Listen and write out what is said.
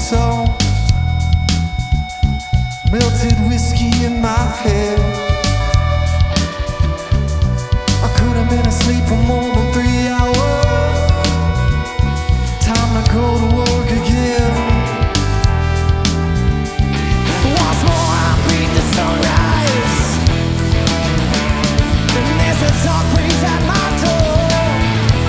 soul. Melted whiskey in my head. I could have been asleep for more than